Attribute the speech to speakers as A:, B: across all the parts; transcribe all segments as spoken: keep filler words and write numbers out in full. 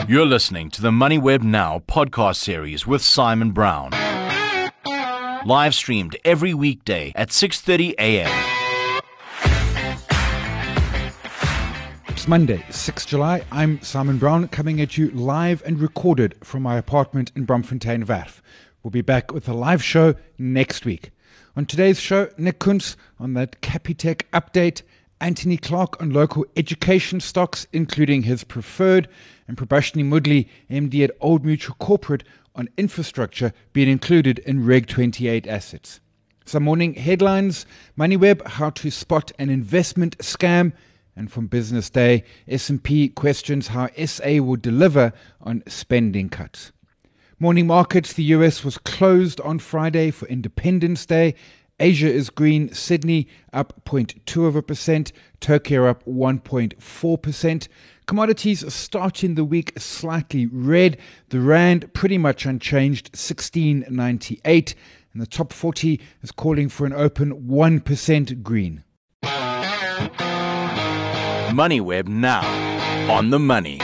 A: You're listening to the MoneyWeb Now podcast series with Simon Brown. Live streamed every weekday at six thirty a.m.
B: It's Monday, sixth of July. I'm Simon Brown, coming at you live and recorded from my apartment in Braamfontein-Werf. We'll be back with a live show next week. On today's show, Nick Kuntz on that Capitec update, Anthony Clark on local education stocks, including his preferred, and Prabashini Mudli, M D at Old Mutual Corporate, on infrastructure being included in Reg twenty-eight assets. Some morning headlines: MoneyWeb, how to spot an investment scam. And from Business Day, S and P questions how S A will deliver on spending cuts. Morning markets, the U S was closed on Friday for Independence Day. Asia is green, Sydney up zero point two of a percent, Tokyo up one point four percent. Commodities are starting the week slightly red. The Rand pretty much unchanged, sixteen ninety-eight. And the top forty is calling for an open one percent green.
A: MoneyWeb Now, on the money.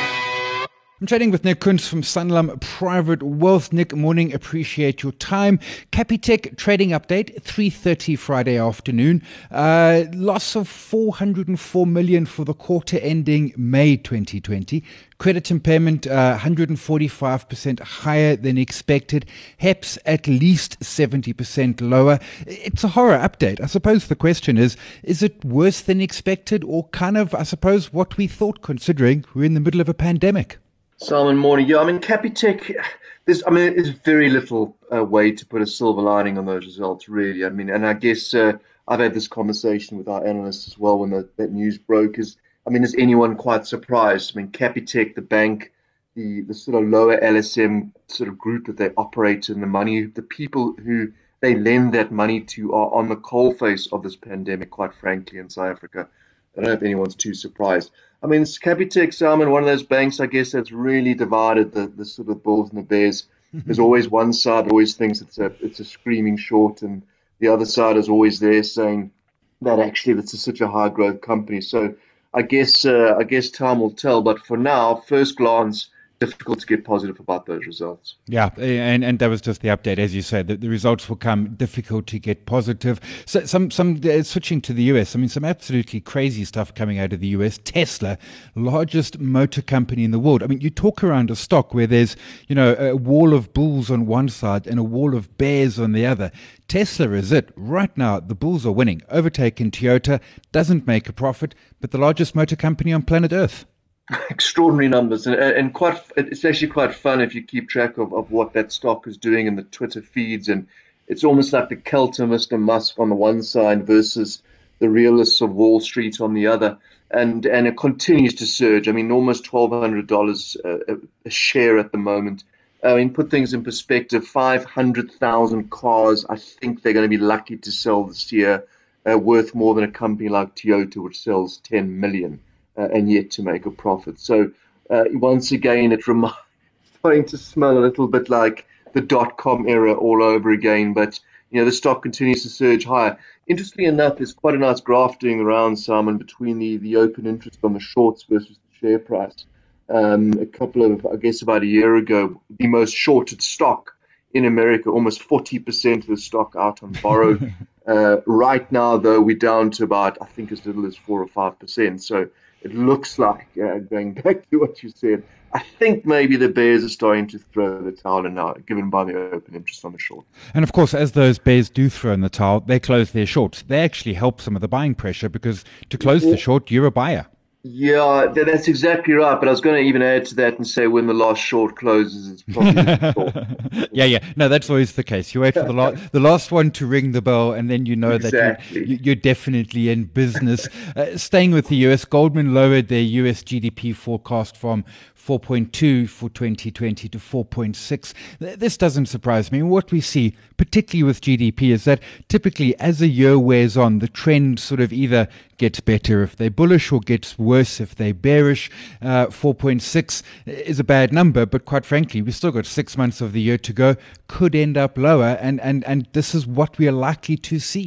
B: I'm chatting with Nick Kuntz from Sanlam Private Wealth. Nick, morning, appreciate your time. Capitec trading update, three thirty Friday afternoon. Uh, loss of four hundred four million dollars for the quarter ending May twenty twenty. Credit impairment uh, one hundred forty-five percent higher than expected. H E P S at least seventy percent lower. It's a horror update. I suppose the question is, is it worse than expected, or kind of, I suppose, what we thought, considering we're in the middle of a pandemic?
C: Simon, morning. Yeah, I mean, Capitec, there's, I mean, there's very little uh, way to put a silver lining on those results, really. I mean, and I guess uh, I've had this conversation with our analysts as well when the, that news broke. Is, I mean, is anyone quite surprised? I mean, Capitec, the bank, the, the sort of lower L S M sort of group that they operate in, the money, the people who they lend that money to are on the coalface of this pandemic, quite frankly, in South Africa. I don't know if anyone's too surprised. I mean, it's Capitec, Simon, one of those banks, I guess, that's really divided the, the sort of bulls and the bears. There's always one side that always thinks it's a it's a screaming short, and the other side is always there saying that actually it's a, such a high growth company. So I guess uh, I guess time will tell. But for now, first glance, difficult to get positive about those results.
B: Yeah, and, and that was just the update, as you said. The, the results will come difficult to get positive. So some some uh, switching to the U S. I mean, some absolutely crazy stuff coming out of the U S. Tesla, largest motor company in the world. I mean, you talk around a stock where there's, you know, a wall of bulls on one side and a wall of bears on the other. Tesla is it. Right now, the bulls are winning, overtaking Toyota, doesn't make a profit, but the largest motor company on planet Earth.
C: Extraordinary numbers, and, and quite it's actually quite fun if you keep track of, of what that stock is doing in the Twitter feeds. And it's almost like the cult of Mister Musk on the one side versus the realists of Wall Street on the other. And and it continues to surge. I mean, almost twelve hundred dollars a, a share at the moment. I mean, put things in perspective, five hundred thousand cars I think they're going to be lucky to sell this year, uh, worth more than a company like Toyota, which sells ten million. Uh, and yet to make a profit. So uh, once again, it reminds, starting to smell a little bit like the dot-com era all over again. But you know, the stock continues to surge higher. Interestingly enough, there's quite a nice graph doing the rounds, Simon, between the, the open interest on the shorts versus the share price. Um, a couple of, I guess, about a year ago, the most shorted stock in America, almost forty percent of the stock out on borrow. uh, right now, though, we're down to about, I think, as little as four or five percent. So it looks like, uh, going back to what you said, I think maybe the bears are starting to throw the towel in now, given by the open interest on the short.
B: And of course, as those bears do throw in the towel, they close their shorts. They actually help some of the buying pressure, because to close yeah. the short, you're a buyer.
C: Yeah, that's exactly right. But I was going to even add to that and say when the last short closes, it's probably the short.
B: yeah, yeah. No, that's always the case. You wait for the, la- the last one to ring the bell, and then you know
C: exactly.
B: that you're, you're definitely in business. uh, staying with the U S, Goldman lowered their U S G D P forecast from four point two for twenty twenty to four point six. This doesn't surprise me. What we see, particularly with G D P, is that typically as a year wears on, the trend sort of either gets better if they're bullish or gets worse if they're bearish. Uh, four point six is a bad number, but quite frankly, we've still got six months of the year to go. Could end up lower, and, and, and this is what we are likely to see.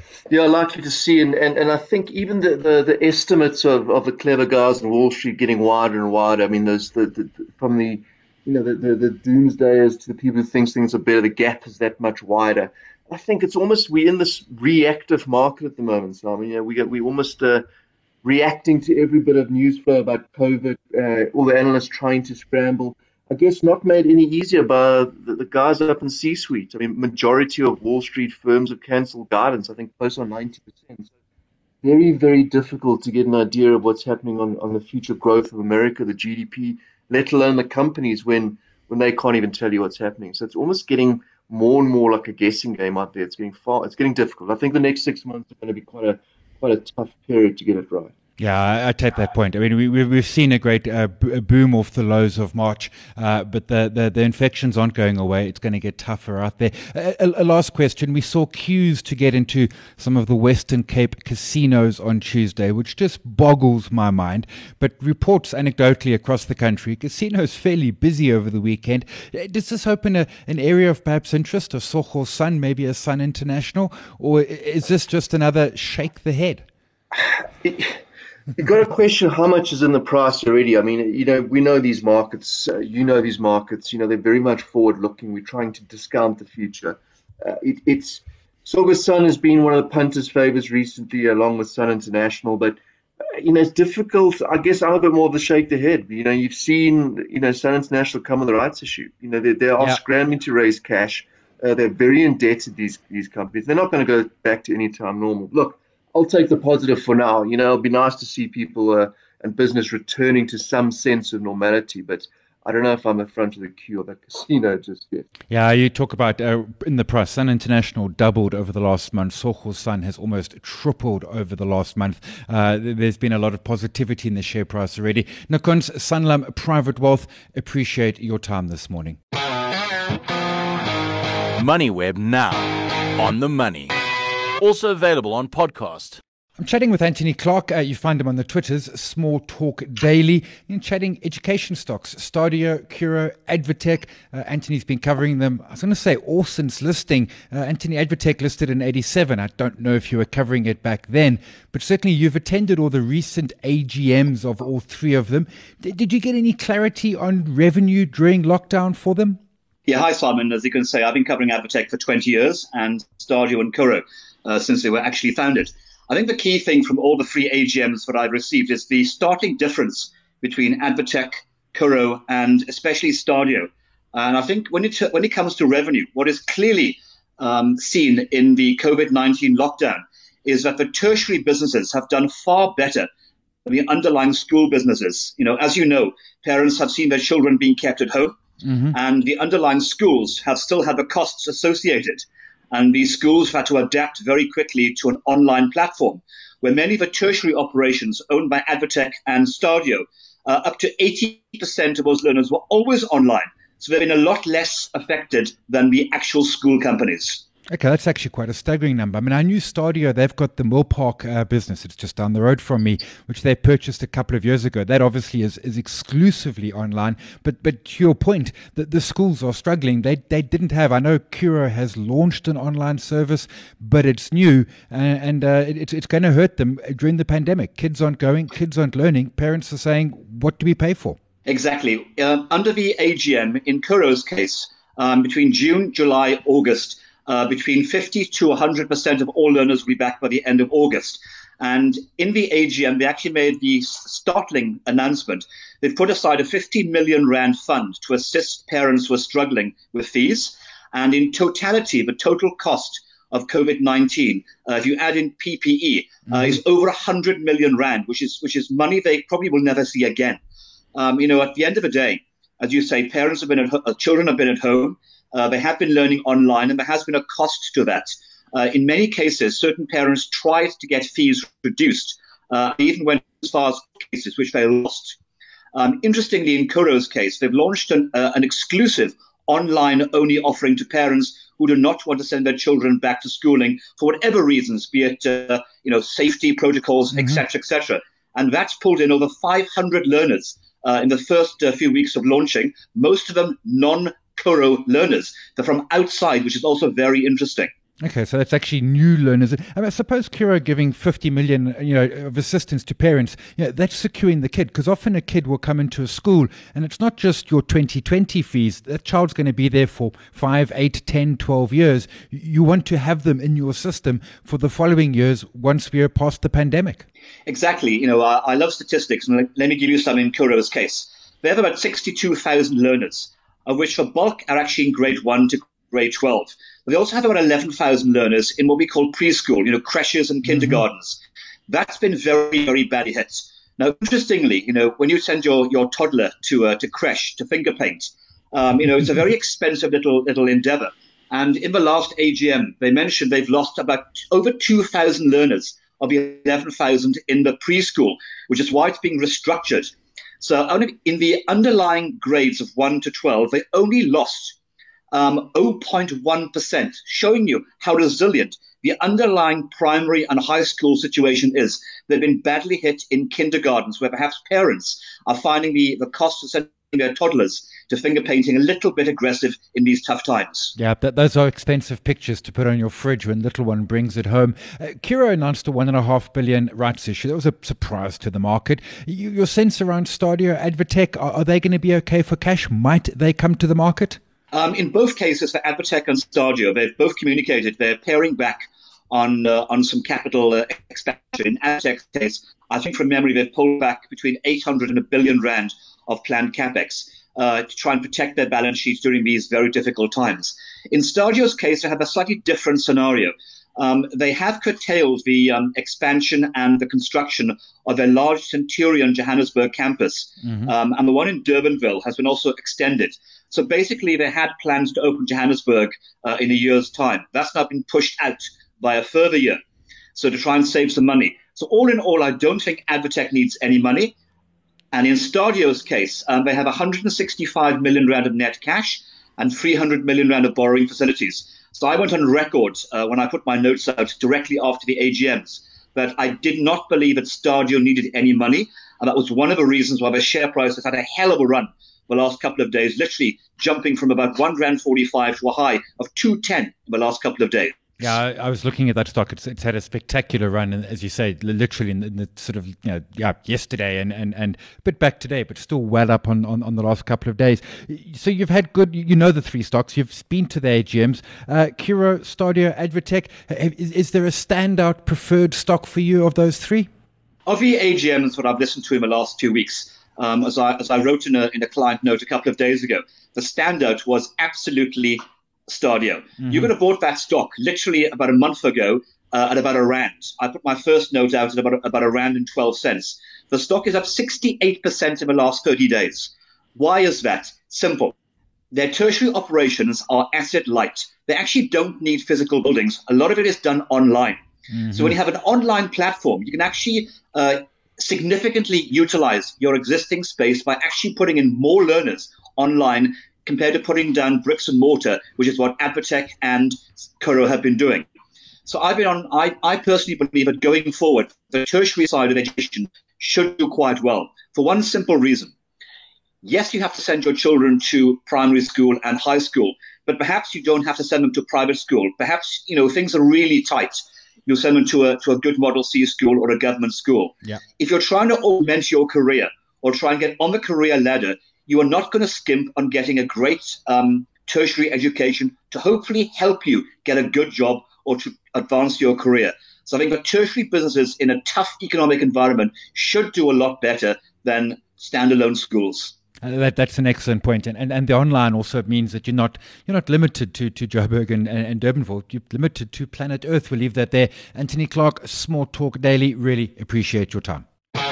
C: Yeah, likely to see, and, and, and I think even the, the, the estimates of, of the clever guys on Wall Street getting wider and wider. I mean, those the, the, the from the you know the, the, the doomsdayers to the people who think things are better, the gap is that much wider. I think it's almost we're in this reactive market at the moment. So I mean, yeah, we get we almost uh, reacting to every bit of news flow about COVID. Uh, all the analysts trying to scramble. I guess not made any easier by the, the guys up in C-suite. I mean, majority of Wall Street firms have cancelled guidance. I think close on ninety percent. So very, very difficult to get an idea of what's happening on, on the future growth of America, the G D P, let alone the companies when when they can't even tell you what's happening. So it's almost getting more and more like a guessing game out there. It's getting far, it's getting difficult. I think the next six months are going to be quite a quite a tough period to get it right.
B: Yeah, I, I take that point. I mean, we, we, we've seen a great uh, b- boom off the lows of March, uh, but the, the, the infections aren't going away. It's going to get tougher out there. A, a, a last question. We saw queues to get into some of the Western Cape casinos on Tuesday, which just boggles my mind. But reports anecdotally across the country, casinos fairly busy over the weekend. Does this open a, an area of perhaps interest, a Soho Sun, maybe a Sun International, or is this just another shake the head?
C: It- You've got to question how much is in the price already. I mean, you know, we know these markets, uh, you know these markets, you know, they're very much forward-looking. We're trying to discount the future. Uh, it, it's Sogo Sun has been one of the punters' favors recently, along with Sun International, but, uh, you know, it's difficult. I guess I'm a bit more of the shake the head. You know, you've seen, you know, Sun International come on the rights issue. You know, they, they are
B: Yeah.
C: scrambling to raise cash. Uh, they're very indebted, these, these companies. They're not going to go back to any time normal. Look, I'll take the positive for now. You know, it'll be nice to see people uh, and business returning to some sense of normality, but I don't know if I'm in front of the queue of the casino just yet.
B: Yeah, you talk about uh, in the price. Sun International doubled over the last month. Soho Sun has almost tripled over the last month. Uh, there's been a lot of positivity in the share price already. Nakons, Sanlam Private Wealth, appreciate your time this morning.
A: MoneyWeb now, on the money. Also available on podcast.
B: I'm chatting with Anthony Clark. Uh, you find him on the Twitters, Small Talk Daily, and chatting education stocks, Stadio, Curro, Advtech. Uh, Anthony's been covering them, I was going to say, all since listing. Uh, Anthony, Advtech listed in eighty-seven. I don't know if you were covering it back then, but certainly you've attended all the recent A G Ms of all three of them. D- did you get any clarity on revenue during lockdown for them?
D: Yeah, hi, Simon. As you can say, I've been covering Advtech for twenty years and Stadio and Curro uh, since they were actually founded. I think the key thing from all the three A G Ms that I've received is the starting difference between Advtech, Curro, and especially Stadio. And I think when it when it comes to revenue, what is clearly um, seen in the COVID nineteen lockdown is that the tertiary businesses have done far better than the underlying school businesses. You know, as you know, parents have seen their children being kept at home. Mm-hmm. And the underlying schools have still had the costs associated. And these schools have had to adapt very quickly to an online platform where many of the tertiary operations owned by Advtech and Stadio, uh, up to eighty percent of those learners were always online. So they've been a lot less affected than the actual school companies.
B: Okay, that's actually quite a staggering number. I mean, I knew Stadio, they've got the Mill Park uh, business. It's just down the road from me, which they purchased a couple of years ago. That obviously is, is exclusively online. But but to your point, the, the schools are struggling. They they didn't have, I know Curro has launched an online service, but it's new and, and uh, it, it's, it's going to hurt them during the pandemic. Kids aren't going, kids aren't learning. Parents are saying, what do we pay for?
D: Exactly. Um, under the A G M, in Curro's case, um, between June, July, August, Uh, between fifty to one hundred percent of all learners will be back by the end of August. And in the A G M, they actually made the startling announcement. They've put aside a fifteen million rand fund to assist parents who are struggling with fees. And in totality, the total cost of COVID nineteen, uh, if you add in P P E, uh, mm-hmm. is over one hundred million rand, which is which is money they probably will never see again. Um, you know, at the end of the day, as you say, parents have been at ho- children have been at home. Uh, they have been learning online, and there has been a cost to that. Uh, in many cases, certain parents tried to get fees reduced, uh, even went as far as cases which they lost. Um, interestingly, in Curro's case, they've launched an, uh, an exclusive online-only offering to parents who do not want to send their children back to schooling for whatever reasons, be it uh, you know safety protocols, et cetera, et cetera. And that's pulled in over five hundred learners uh, in the first uh, few weeks of launching, most of them non Curro learners. They're from outside, which is also very interesting.
B: Okay, so that's actually new learners. I, mean, I suppose Curro giving fifty million, you know, of assistance to parents, you know, that's securing the kid, because often a kid will come into a school and it's not just your twenty twenty fees. That child's going to be there for five, eight, ten, twelve years. You want to have them in your system for the following years once we are past the pandemic.
D: Exactly. You know, I, I love statistics, and let, let me give you some in Curro's case. They have about sixty-two thousand learners, of which the bulk are actually in grade one to grade twelve. They also have about eleven thousand learners in what we call preschool, you know, creches and kindergartens. Mm-hmm. That's been very, very badly hit. Now, interestingly, you know, when you send your, your toddler to uh, to creche, to finger paint, um, you know, it's a very expensive little little endeavor. And in the last A G M, they mentioned they've lost about over two thousand learners of the eleven thousand in the preschool, which is why it's being restructured. So only in the underlying grades of one to twelve, they only lost Um, zero point one percent, showing you how resilient the underlying primary and high school situation is. They've been badly hit in kindergartens, where perhaps parents are finding the, the cost of sending their toddlers to finger painting a little bit aggressive in these tough times.
B: Yeah, that, those are expensive pictures to put on your fridge when little one brings it home. Uh, Curro announced a one and a half billion rights issue. That was a surprise to the market. You, your sense around Stadio, Advotech, are, are they going to be okay for cash? Might they come to the market?
D: Um, in both cases, for Advotech and Stadio, they've both communicated they're paring back on uh, on some capital uh, expansion. In Advotech's case, I think from memory, they've pulled back between eight hundred and a billion rand of planned capex uh, to try and protect their balance sheets during these very difficult times. In Stadio's case, they have a slightly different scenario. Um, they have curtailed the um, expansion and the construction of their large Centurion Johannesburg campus. Mm-hmm. Um, and the one in Durbanville has been also extended. So basically, they had plans to open Johannesburg uh, in a year's time. That's now been pushed out by a further year, so to try and save some money. So all in all, I don't think Advotech needs any money. And in Stadio's case, um, they have one hundred sixty-five million rand of net cash and three hundred million rand of borrowing facilities. So I went on record uh, when I put my notes out directly after the A G Ms that I did not believe that Stadio needed any money. And that was one of the reasons why the share price has had a hell of a run the last couple of days, literally jumping from about one rand forty-five to a high of two ten in the last couple of days.
B: Yeah, I, I was looking at that stock. It's, it's had a spectacular run, and as you say, literally in the, in the sort of, you know, yeah, yesterday and, and, and a bit back today, but still well up on, on, on the last couple of days. So you've had good, you know the three stocks, you've been to the A G Ms. Uh, Curro, Stadio, Advotech. Is, is there a standout preferred stock for you of those three?
D: Of the A G Ms, what I've listened to in the last two weeks, um, as I as I wrote in a in a client note a couple of days ago, the standout was absolutely Stadio. Mm-hmm. You could have bought that stock literally about a month ago uh, at about a rand. I put my first note out at about, about a rand and twelve cents. The stock is up sixty-eight percent in the last thirty days. Why is that? Simple. Their tertiary operations are asset light. They actually don't need physical buildings. A lot of it is done online. Mm-hmm. So when you have an online platform, you can actually uh, significantly utilize your existing space by actually putting in more learners online compared to putting down bricks and mortar, which is what Advotech and Curro have been doing. So I've been on. I, I personally believe that going forward, the tertiary side of education should do quite well for one simple reason. Yes, you have to send your children to primary school and high school, but perhaps you don't have to send them to private school. Perhaps, you know, things are really tight. You'll send them to a to a good Model C school or a government school. Yeah. If you're trying to augment your career or try and get on the career ladder, you are not going to skimp on getting a great um, tertiary education to hopefully help you get a good job or to advance your career. So I think that tertiary businesses in a tough economic environment should do a lot better than standalone schools.
B: Uh, that, that's an excellent point. And, and and the online also means that you're not you're not limited to, to Joburg and, and, and Durbanville. You're limited to planet Earth. We'll leave that there. Anthony Clark, Smart Talk Daily. Really appreciate your time.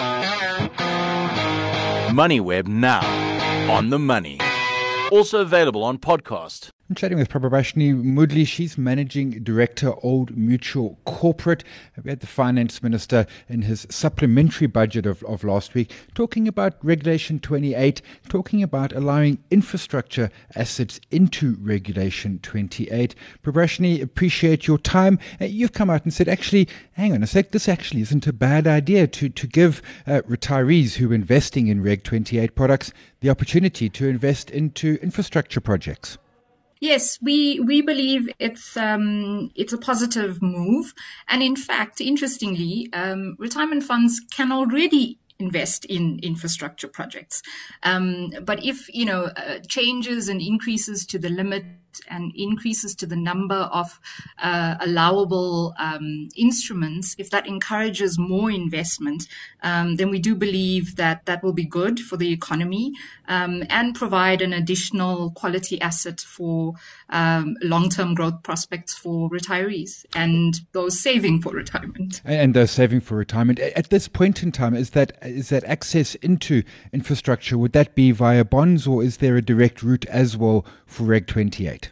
A: MoneyWeb now on the money. Also available on podcast.
B: I'm chatting with Prabhashini Moodley. She's Managing Director, Old Mutual Corporate. We had the Finance Minister in his supplementary budget of, of last week talking about Regulation twenty-eight, talking about allowing infrastructure assets into Regulation twenty-eight. Prabhashini, appreciate your time. Uh, you've come out and said, actually, hang on a sec, this actually isn't a bad idea to, to give uh, retirees who are investing in Reg twenty-eight products the opportunity to invest into infrastructure projects.
E: Yes, we we believe it's um, it's a positive move, and in fact, interestingly, um, retirement funds can already invest in infrastructure projects. Um, but if you know uh, changes and increases to the limit and increases to the number of uh, allowable um, instruments, if that encourages more investment, um, then we do believe that that will be good for the economy um, and provide an additional quality asset for um, long-term growth prospects for retirees and those saving for retirement.
B: And those saving for retirement. At this point in time, is that is that access into infrastructure, would that be via bonds, or is there a direct route as well for Reg twenty-eight?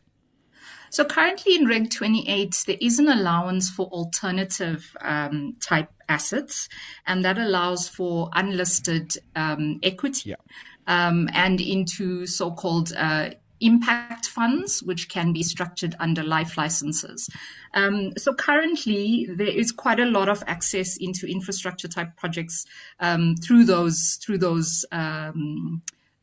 E: So currently in Reg twenty-eight, there is an allowance for alternative um, type assets, and that allows for unlisted um, equity
B: Yeah.
E: um, and into so-called uh, impact funds, which can be structured under life licenses. Um, so currently, there is quite a lot of access into infrastructure type projects um, through those through those um,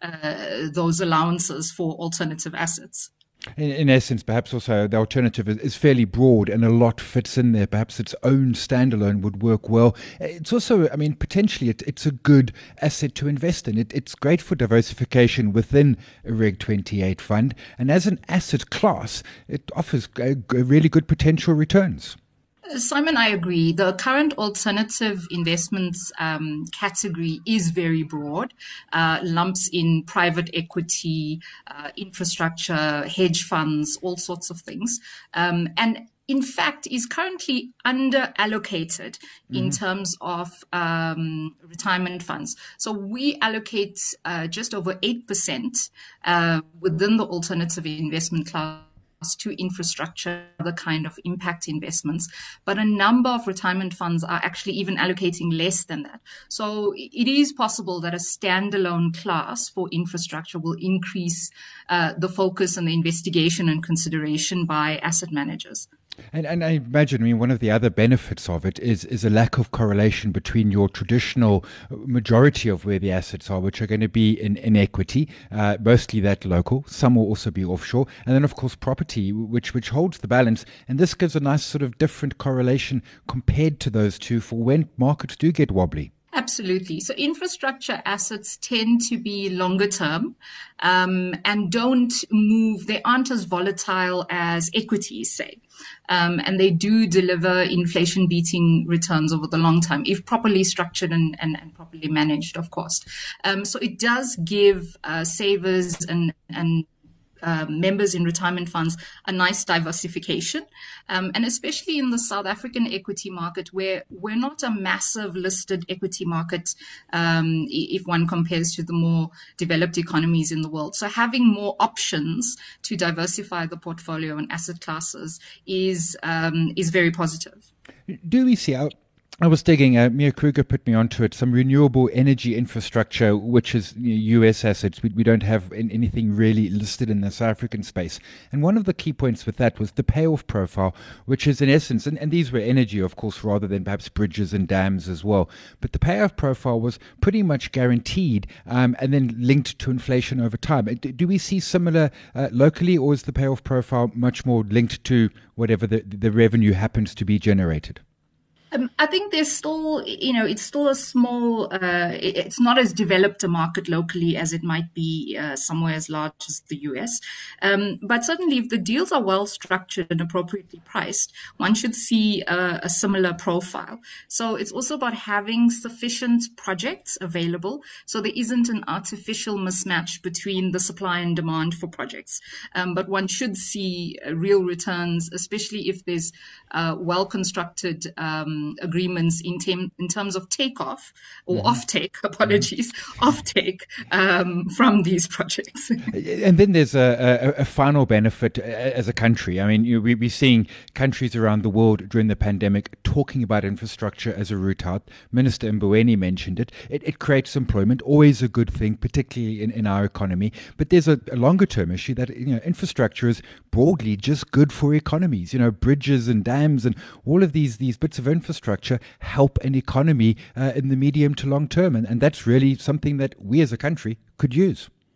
E: uh, those allowances for alternative assets.
B: In, in essence, perhaps also the alternative is, is fairly broad and a lot fits in there. Perhaps its own standalone would work well. It's also, I mean, potentially it, it's a good asset to invest in. It, it's great for diversification within a Reg twenty-eight fund. And as an asset class, it offers a, a really good potential returns.
E: Simon, I agree. The current alternative investments um, category is very broad, uh, lumps in private equity, uh, infrastructure, hedge funds, all sorts of things. Um, and in fact, is currently under allocated mm-hmm. in terms of um, retirement funds. So we allocate uh, just over eight percent uh, within the alternative investment class to infrastructure, the kind of impact investments. But a number of retirement funds are actually even allocating less than that. So it is possible that a standalone class for infrastructure will increase uh, the focus and the investigation and consideration by asset managers.
B: And, and I imagine, I mean, one of the other benefits of it is is a lack of correlation between your traditional majority of where the assets are, which are going to be in, in equity, uh, mostly that local. Some will also be offshore. And then, of course, property, which, which holds the balance. And this gives a nice sort of different correlation compared to those two for when markets do get wobbly.
E: Absolutely. So infrastructure assets tend to be longer term um, and don't move. They aren't as volatile as equities, say. Um, and they do deliver inflation beating returns over the long time, if properly structured and, and, and properly managed, of course. Um, so it does give uh, savers and, and Uh, members in retirement funds a nice diversification. Um, and especially in the South African equity market, where we're not a massive listed equity market um, if one compares to the more developed economies in the world. So having more options to diversify the portfolio and asset classes is um, is very positive.
B: Do we see out? I was digging, uh, Mia Kruger put me onto it, some renewable energy infrastructure, which is you know, U S assets. We, we don't have in, anything really listed in the South African space. And one of the key points with that was the payoff profile, which is in essence, and, and these were energy, of course, rather than perhaps bridges and dams as well. But the payoff profile was pretty much guaranteed um, and then linked to inflation over time. Do, do we see similar uh, locally, or is the payoff profile much more linked to whatever the, the revenue happens to be generated?
E: Um, I think there's still, you know, it's still a small, uh, it's not as developed a market locally as it might be uh, somewhere as large as the U S. Um, but certainly if the deals are well structured and appropriately priced, one should see a, a similar profile. So it's also about having sufficient projects available so there isn't an artificial mismatch between the supply and demand for projects. Um, but one should see uh, real returns, especially if there's uh, well-constructed um, agreements in, tem- in terms of takeoff or mm-hmm. off-take, apologies, mm-hmm. off-take um, from these projects.
B: And then there's a, a, a final benefit as a country. I mean, you, we, we're seeing countries around the world during the pandemic talking about infrastructure as a route out. Minister Mboweni mentioned it. It, it creates employment, always a good thing, particularly in, in our economy. But there's a, a longer-term issue that you know infrastructure is broadly just good for economies. You know, bridges and dams and all of these these bits of infrastructure infrastructure help an economy uh, in the medium to long term. And, and that's really something that we as a country could use.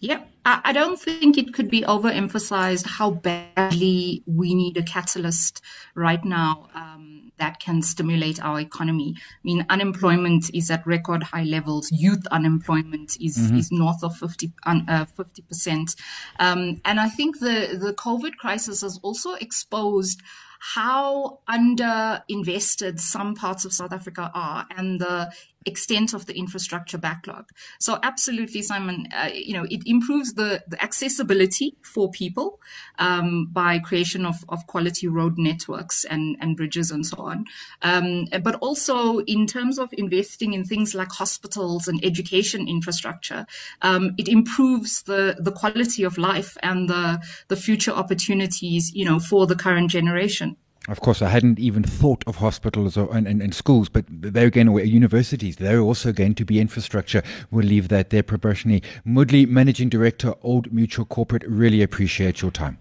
E: Yep. I don't think it could be overemphasized how badly we need a catalyst right now um, that can stimulate our economy. I mean, unemployment is at record high levels. Youth unemployment is, mm-hmm. is north of fifty, uh, fifty percent. Um, and I think the, the COVID crisis has also exposed how under-invested some parts of South Africa are and the extent of the infrastructure backlog. So absolutely, Simon, uh, you know, it improves the, the accessibility for people um, by creation of, of quality road networks and, and bridges and so on. Um, but also in terms of investing in things like hospitals and education infrastructure, um, it improves the, the quality of life and the, the future opportunities, you know, for the current generation.
B: Of course, I hadn't even thought of hospitals or, and, and, and schools, but they're again universities. They're also going to be infrastructure. We'll leave that there. Prabashini Moodley, Managing Director, Old Mutual Corporate. Really appreciate your time.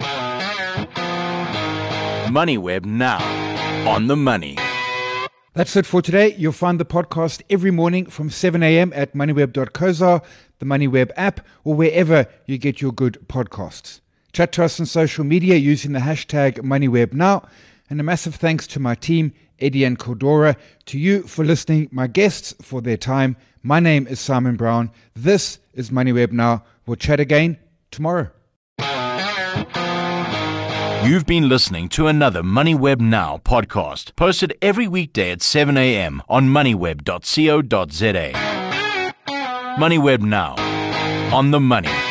A: MoneyWeb Now, on the money.
B: That's it for today. You'll find the podcast every morning from seven a.m. at moneyweb dot co za, the MoneyWeb app, or wherever you get your good podcasts. Chat to us on social media using the hashtag MoneyWebNow. And a massive thanks to my team, Eddie and Cordora, to you for listening, my guests for their time. My name is Simon Brown. This is MoneyWeb Now. We'll chat again tomorrow.
A: You've been listening to another MoneyWeb Now podcast, posted every weekday at seven a.m. on moneyweb dot co dot za. MoneyWeb Now, on the money.